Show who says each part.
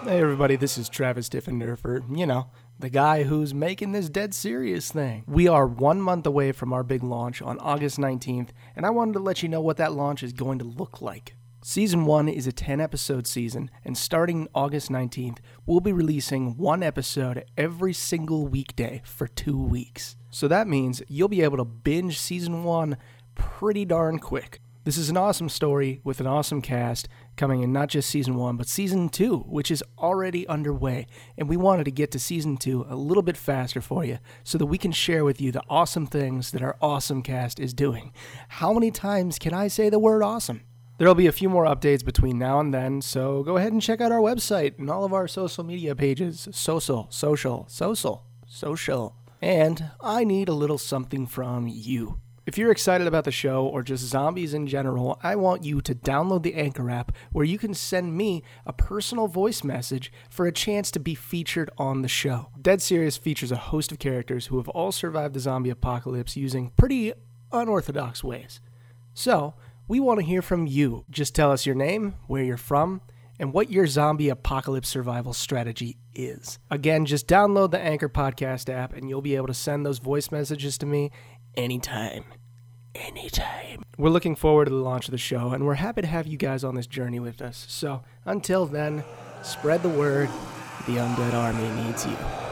Speaker 1: Hey everybody, this is Travis Diffenderfer, the guy who's making this dead serious thing. We are 1 month away from our big launch on August 19th, and I wanted to let you know what that launch is going to look like. Season 1 is a 10-episode season, and starting August 19th, we'll be releasing one episode every single weekday for 2 weeks. So that means you'll be able to binge Season 1 pretty darn quick. This is an awesome story with an awesome cast coming in not just Season 1, but Season 2, which is already underway. And we wanted to get to Season 2 a little bit faster for you so that we can share with you the awesome things that our awesome cast is doing. How many times can I say the word awesome? There'll be a few more updates between now and then, so go ahead and check out our website and all of our social media pages. Social. And I need a little something from you. If you're excited about the show or just zombies in general, I want you to download the Anchor app where you can send me a personal voice message for a chance to be featured on the show. Dead Serious features a host of characters who have all survived the zombie apocalypse using pretty unorthodox ways. So, we want to hear from you. Just tell us your name, where you're from, and what your zombie apocalypse survival strategy is. Again, just download the Anchor Podcast app and you'll be able to send those voice messages to me anytime. We're looking forward to the launch of the show, and we're happy to have you guys on this journey with us. So, until then, spread the word. The Undead Army needs you.